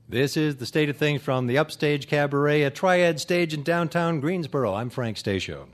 This is the State of Things from the Upstage Cabaret at Triad Stage in downtown Greensboro. I'm Frank Stasio.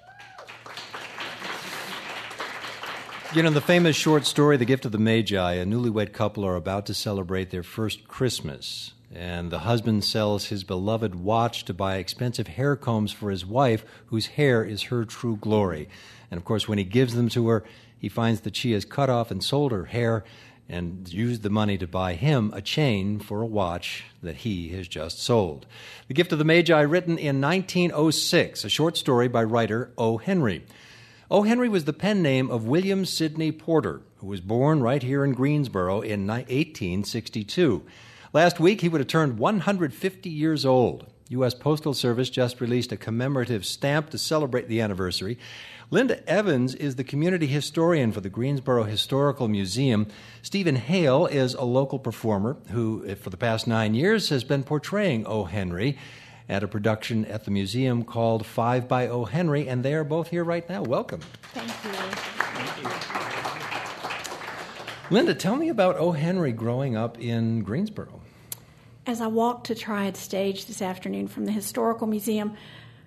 You know, the famous short story, The Gift of the Magi, a newlywed couple are about to celebrate their first Christmas. And the husband sells his beloved watch to buy expensive hair combs for his wife, whose hair is her true glory. And, of course, when he gives them to her, he finds that she has cut off and sold her hair and used the money to buy him a chain for a watch that he has just sold. The Gift of the Magi, written in 1906, a short story by writer O. Henry. O. Henry was the pen name of William Sidney Porter, who was born right here in Greensboro in 1862. Last week, he would have turned 150 years old. U.S. Postal Service just released a commemorative stamp to celebrate the anniversary. Linda Evans is the community historian for the Greensboro Historical Museum. Stephen Hale is a local performer who, for the past 9 years, has been portraying O. Henry at a production at the museum called Five by O. Henry, and they are both here right now. Welcome. Thank you. Linda, tell me about O. Henry growing up in Greensboro. As I walked to Triad Stage this afternoon from the Historical Museum,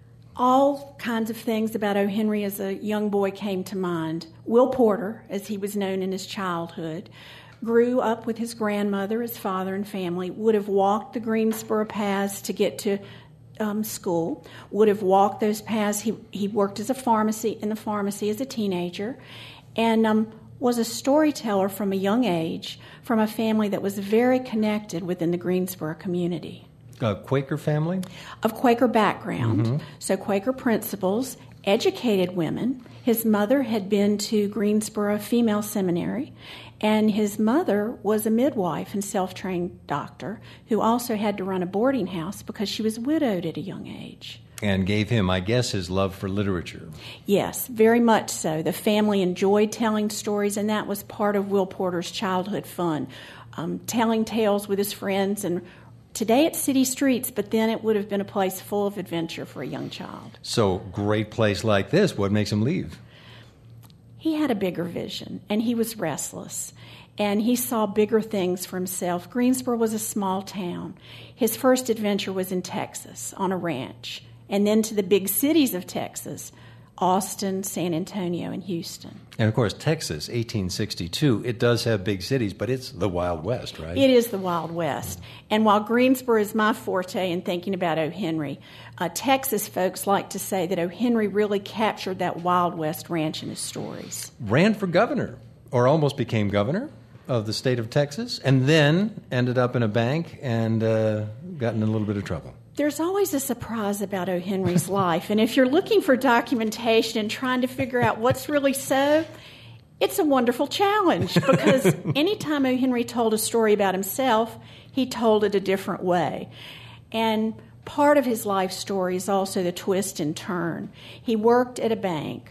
all kinds of things about O. Henry as a young boy came to mind. Will Porter, as he was known in his childhood, grew up with his grandmother, his father, and family, would have walked the Greensboro paths to get to school, would have walked those paths. He worked as in the pharmacy as a teenager, and was a storyteller from a young age from a family that was very connected within the Greensboro community. A Quaker family? Of Quaker background, so Quaker principles, educated women. His mother had been to Greensboro Female Seminary, and his mother was a midwife and self-trained doctor who also had to run a boarding house because she was widowed at a young age. And gave him, I guess, his love for literature. Yes, very much so. The family enjoyed telling stories, and that was part of Will Porter's childhood fun, telling tales with his friends. And today it's city streets, but then it would have been a place full of adventure for a young child. So, great place like this, what makes him leave? He had a bigger vision, and he was restless, and he saw bigger things for himself. Greensboro was a small town. His first adventure was in Texas on a ranch, and then to the big cities of Texas, Austin, San Antonio, and Houston. And, of course, Texas, 1862, it does have big cities, but it's the Wild West, right? It is the Wild West. And while Greensboro is my forte in thinking about O. Henry, Texas folks like to say that O. Henry really captured that Wild West ranch in his stories. Ran for governor, or almost became governor of the state of Texas, and then ended up in a bank and got in a little bit of trouble. There's always a surprise about O. Henry's life, and if you're looking for documentation and trying to figure out what's really so, it's a wonderful challenge because anytime O. Henry told a story about himself, he told it a different way. And part of his life story is also the twist and turn. He worked at a bank.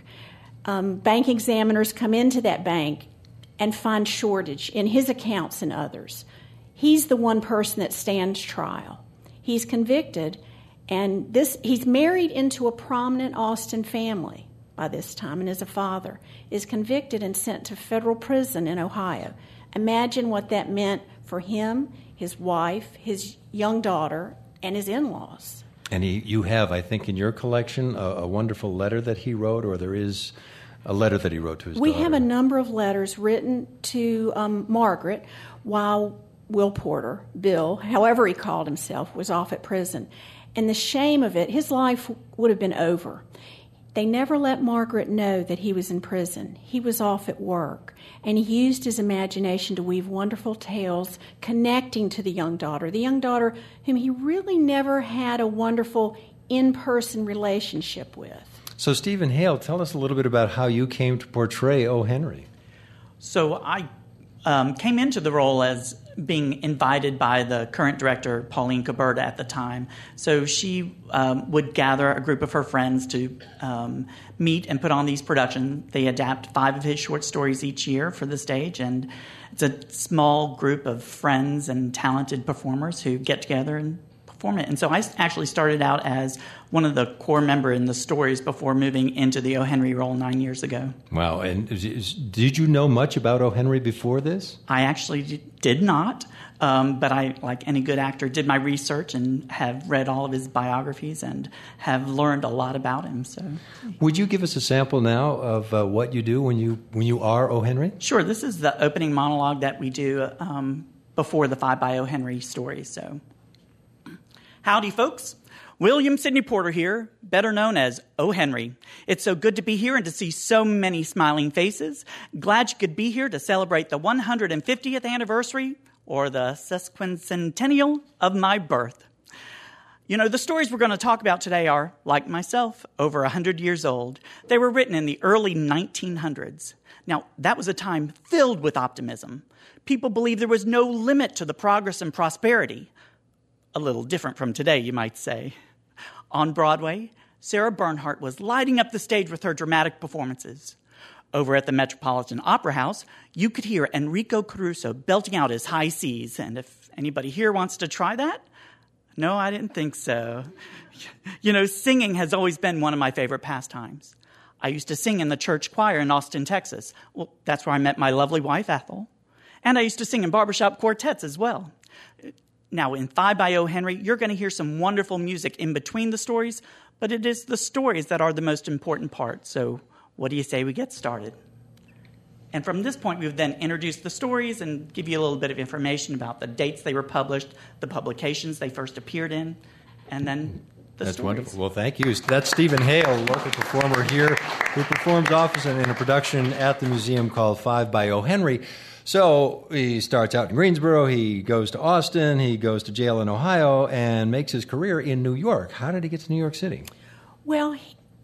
Bank examiners come into that bank and find shortage in his accounts and others. He's the one person that stands trial. He's convicted, and he's married into a prominent Austin family by this time, and as a father, is convicted and sent to federal prison in Ohio. Imagine what that meant for him, his wife, his young daughter, and his in-laws. And you have, I think, in your collection, a wonderful letter that he wrote, or there is a letter that he wrote to his daughter. We have a number of letters written to Margaret while Will Porter, Bill, however he called himself, was off at prison. And the shame of it, his life would have been over. They never let Margaret know that he was in prison. He was off at work, and he used his imagination to weave wonderful tales connecting to the young daughter whom he really never had a wonderful in-person relationship with. So, Stephen Hale, tell us a little bit about how you came to portray O. Henry. So I came into the role as being invited by the current director, Pauline Caberta, at the time. So she would gather a group of her friends to meet and put on these productions. They adapt 5 of his short stories each year for the stage, and it's a small group of friends and talented performers who get together and perform it. And so I actually started out as one of the core member in the stories before moving into the O. Henry role 9 years ago. Wow. And did you know much about O. Henry before this? I actually did not, but I, like any good actor, did my research and have read all of his biographies and have learned a lot about him. So, would you give us a sample now of what you do when you are O. Henry? Sure. This is the opening monologue that we do before the 5 by O. Henry story. So, howdy, folks. William Sidney Porter here, better known as O. Henry. It's so good to be here and to see so many smiling faces. Glad you could be here to celebrate the 150th anniversary or the sesquicentennial of my birth. You know, the stories we're going to talk about today are, like myself, over 100 years old. They were written in the early 1900s. Now, that was a time filled with optimism. People believed there was no limit to the progress and prosperity. A little different from today, you might say. On Broadway, Sarah Bernhardt was lighting up the stage with her dramatic performances. Over at the Metropolitan Opera House, you could hear Enrico Caruso belting out his high C's. And if anybody here wants to try that, no, I didn't think so. You know, singing has always been one of my favorite pastimes. I used to sing in the church choir in Austin, Texas. Well, that's where I met my lovely wife, Ethel. And I used to sing in barbershop quartets as well. Now, in 5 by O. Henry, you're going to hear some wonderful music in between the stories, but it is the stories that are the most important part. So what do you say we get started? And from this point, we would then introduce the stories and give you a little bit of information about the dates they were published, the publications they first appeared in, and then the That's stories. Wonderful. Well, thank you. That's Stephen Hale, local performer here, who performs often in a production at the museum called 5 by O. Henry. So he starts out in Greensboro, he goes to Austin, he goes to jail in Ohio, and makes his career in New York. How did he get to New York City? Well,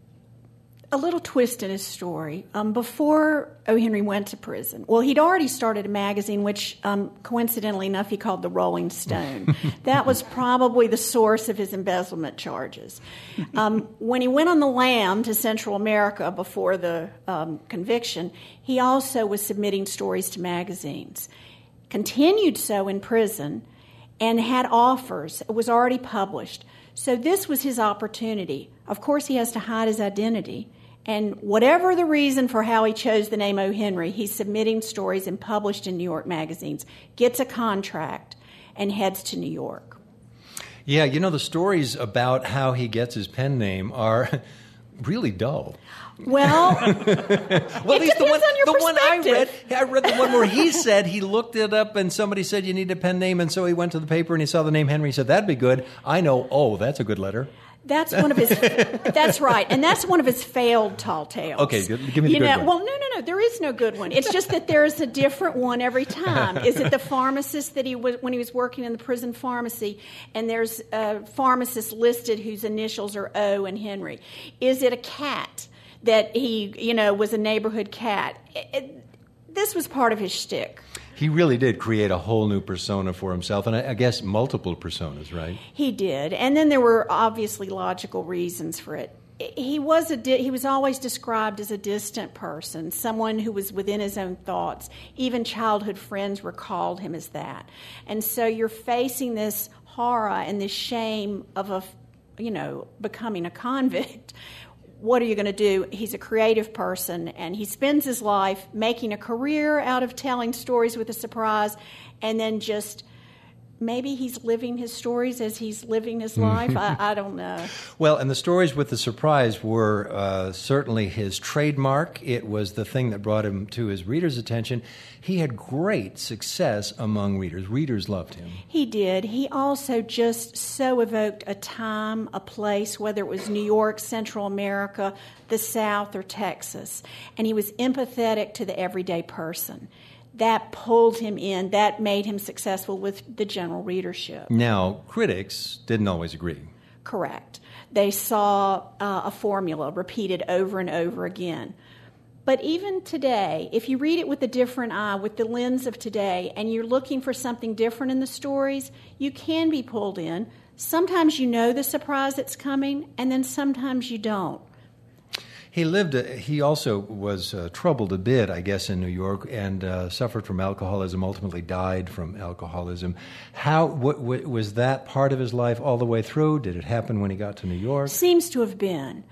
a little twist in his story. Before O. Henry went to prison, well, he'd already started a magazine, which coincidentally enough he called the Rolling Stone. That was probably the source of his embezzlement charges. When he went on the lam to Central America before the conviction, he also was submitting stories to magazines. Continued so in prison and had offers. It was already published. So this was his opportunity. Of course, he has to hide his identity. And whatever the reason for how he chose the name O. Henry, he's submitting stories and published in New York magazines, gets a contract, and heads to New York. Yeah, you know, the stories about how he gets his pen name are really dull. Well, at least the one I read the one where he said he looked it up and somebody said you need a pen name, and so he went to the paper and he saw the name Henry. He said, that'd be good. I know, that's a good letter. That's one of his. That's right, and that's one of his failed tall tales. Okay, give me the good one. Well, no, there is no good one. It's just that there's a different one every time. Is it the pharmacist that he was when he was working in the prison pharmacy, and there's a pharmacist listed whose initials are O and Henry? Is it a cat that he, was a neighborhood cat? This was part of his shtick. He really did create a whole new persona for himself, and I guess multiple personas, right? He did, and then there were obviously logical reasons for it. He was always described as a distant person, someone who was within his own thoughts. Even childhood friends recalled him as that. And so you're facing this horror and this shame of becoming a convict. What are you going to do? He's a creative person, and he spends his life making a career out of telling stories with a surprise, and then just maybe he's living his stories as he's living his life. I don't know. Well, and the stories with the surprise were certainly his trademark. It was the thing that brought him to his readers' attention. He had great success among readers. Readers loved him. He did. He also just so evoked a time, a place, whether it was New York, Central America, the South, or Texas. And he was empathetic to the everyday person. That pulled him in. That made him successful with the general readership. Now, critics didn't always agree. Correct. They saw a formula repeated over and over again. But even today, if you read it with a different eye, with the lens of today, and you're looking for something different in the stories, you can be pulled in. Sometimes you know the surprise that's coming, and then sometimes you don't. He also was troubled a bit, I guess, in New York, and suffered from alcoholism. Ultimately, died from alcoholism. What was that part of his life all the way through? Did it happen when he got to New York? Seems to have been.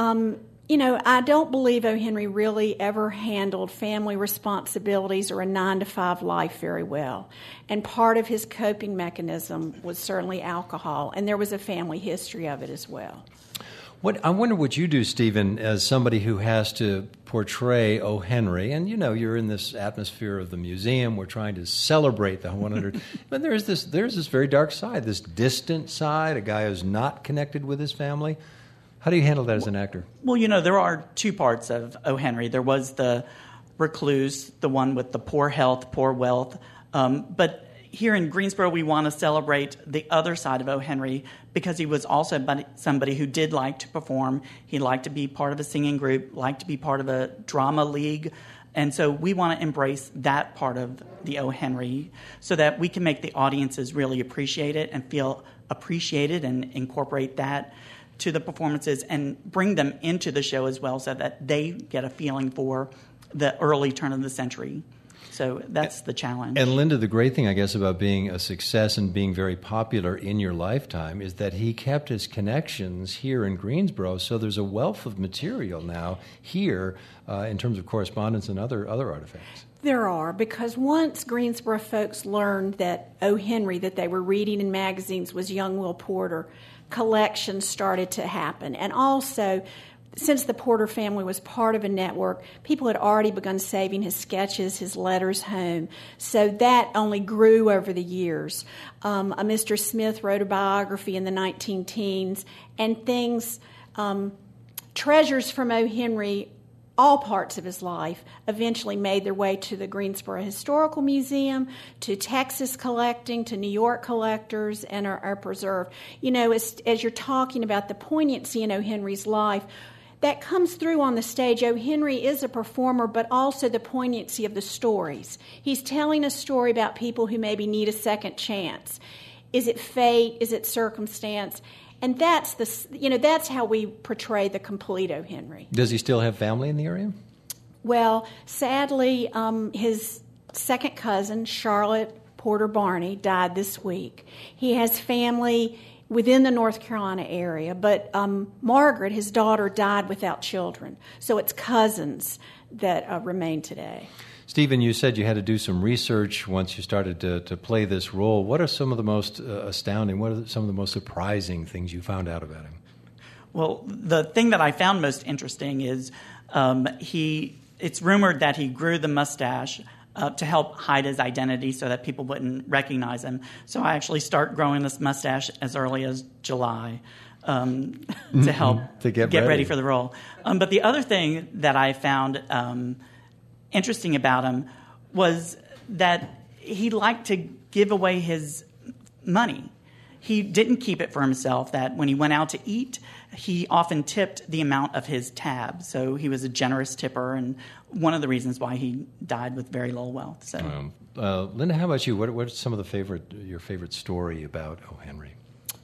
I don't believe O. Henry really ever handled family responsibilities or a 9-to-5 life very well. And part of his coping mechanism was certainly alcohol, and there was a family history of it as well. I wonder what you do, Stephen, as somebody who has to portray O. Henry, and you're in this atmosphere of the museum. We're trying to celebrate the 100, but there's this very dark side, this distant side, a guy who's not connected with his family. How do you handle that as an actor? Well, there are two parts of O. Henry. There was the recluse, the one with the poor health, poor wealth, but here in Greensboro, we want to celebrate the other side of O. Henry because he was also somebody who did like to perform. He liked to be part of a singing group, liked to be part of a drama league. And so we want to embrace that part of the O. Henry so that we can make the audiences really appreciate it and feel appreciated and incorporate that to the performances and bring them into the show as well so that they get a feeling for the early turn of the century. So that's the challenge. And Linda, the great thing, I guess, about being a success and being very popular in your lifetime is that he kept his connections here in Greensboro, so there's a wealth of material now here in terms of correspondence and other artifacts. There are, because once Greensboro folks learned that O. Henry, that they were reading in magazines, was young Will Porter, collections started to happen. And also, since the Porter family was part of a network, people had already begun saving his sketches, his letters home. So that only grew over the years. A Mr. Smith wrote a biography in the 19-teens, and things, treasures from O. Henry, all parts of his life, eventually made their way to the Greensboro Historical Museum, to Texas collecting, to New York collectors, and are preserved. As you're talking about the poignancy in O. Henry's life, that comes through on the stage. O. Henry is a performer, but also the poignancy of the stories. He's telling a story about people who maybe need a second chance. Is it fate? Is it circumstance? And that's how we portray the complete O. Henry. Does he still have family in the area? Well, sadly, his second cousin, Charlotte Porter Barney, died this week. He has family within the North Carolina area, but Margaret, his daughter, died without children. So it's cousins that remain today. Stephen, you said you had to do some research once you started to play this role. What are some of the most astounding, what are some of the most surprising things you found out about him? Well, the thing that I found most interesting is it's rumored that he grew the mustache to help hide his identity so that people wouldn't recognize him. So I actually start growing this mustache as early as July to help to get ready for the role. But the other thing that I found interesting about him was that he liked to give away his money. He didn't keep it for himself, that when he went out to eat, he often tipped the amount of his tab. So he was a generous tipper, and one of the reasons why he died with very little wealth. So, Linda, how about you? What's some of your favorite story about O. Henry?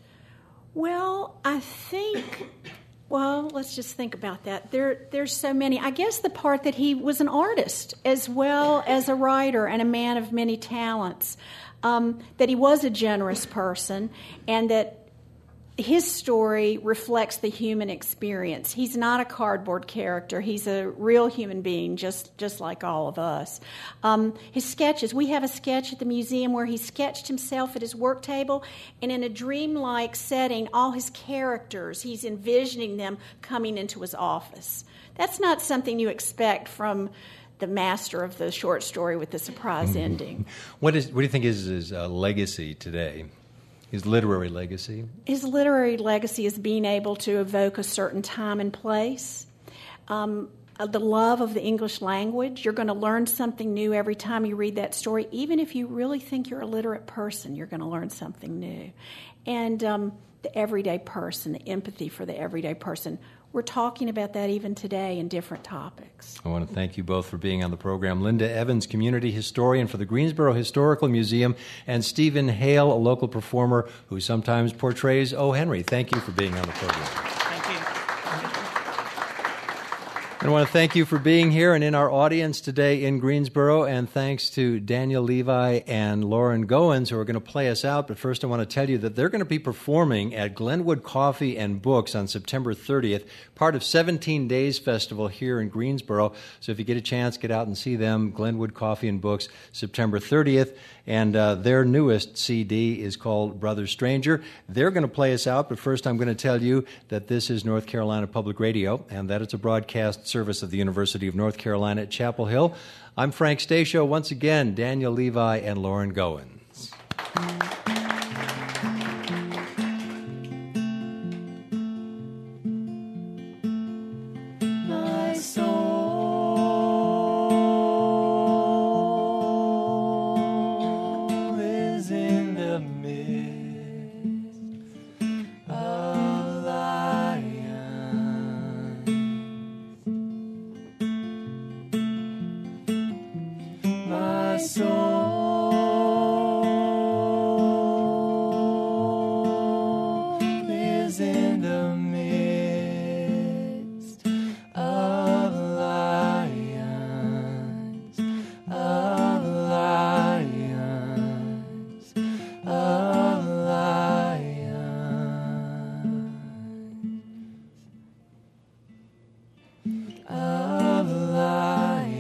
Well, I think... Well, let's just think about that. There's so many. I guess the part that he was an artist as well as a writer and a man of many talents, that he was a generous person, and that his story reflects the human experience. He's not a cardboard character. He's a real human being, just like all of us. His sketches, we have a sketch at the museum where he sketched himself at his work table, and in a dreamlike setting, all his characters, he's envisioning them coming into his office. That's not something you expect from the master of the short story with the surprise ending. What do you think is his legacy today? His literary legacy? His literary legacy is being able to evoke a certain time and place. The love of the English language. You're going to learn something new every time you read that story. Even if you really think you're a literate person, you're going to learn something new. And the everyday person, the empathy for the everyday person. We're talking about that even today in different topics. I want to thank you both for being on the program. Linda Evans, community historian for the Greensboro Historical Museum, and Stephen Hale, a local performer who sometimes portrays O. Henry. Thank you for being on the program. Thank you. I want to thank you for being here and in our audience today in Greensboro, and thanks to Daniel Levi and Lauren Goins who are going to play us out. But first I want to tell you that they're going to be performing at Glenwood Coffee and Books on September 30th, part of 17 Days Festival here in Greensboro. So if you get a chance, get out and see them, Glenwood Coffee and Books, September 30th. And their newest CD is called Brother Stranger. They're going to play us out, but first I'm going to tell you that this is North Carolina Public Radio and that it's a broadcast service of the University of North Carolina at Chapel Hill. I'm Frank Stasio. Once again, Daniel Levi and Lauren Goins. My soul is in the midst of lions. My soul is in the midst of lions, of lions, of lions, of lions.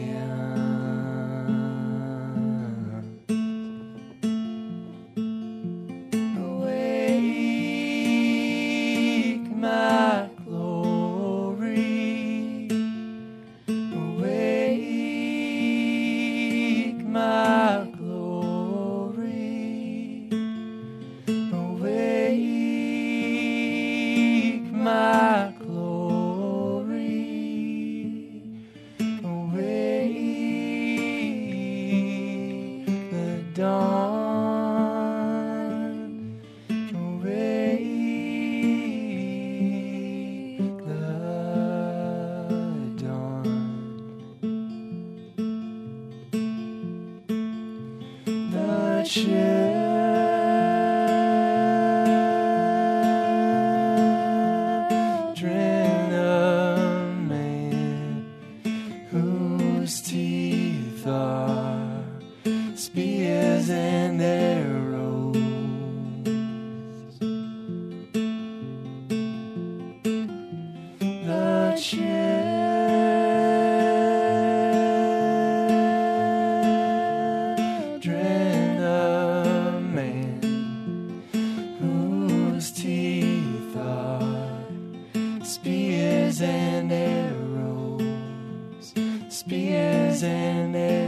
Awake, my glory. Awake, my glory. Awake, my glory. Awake, the dawn. Awake, the dawn. The children of man, whose teeth are spears and arrows, the children of man, whose teeth are spears and arrows, spears and arrows.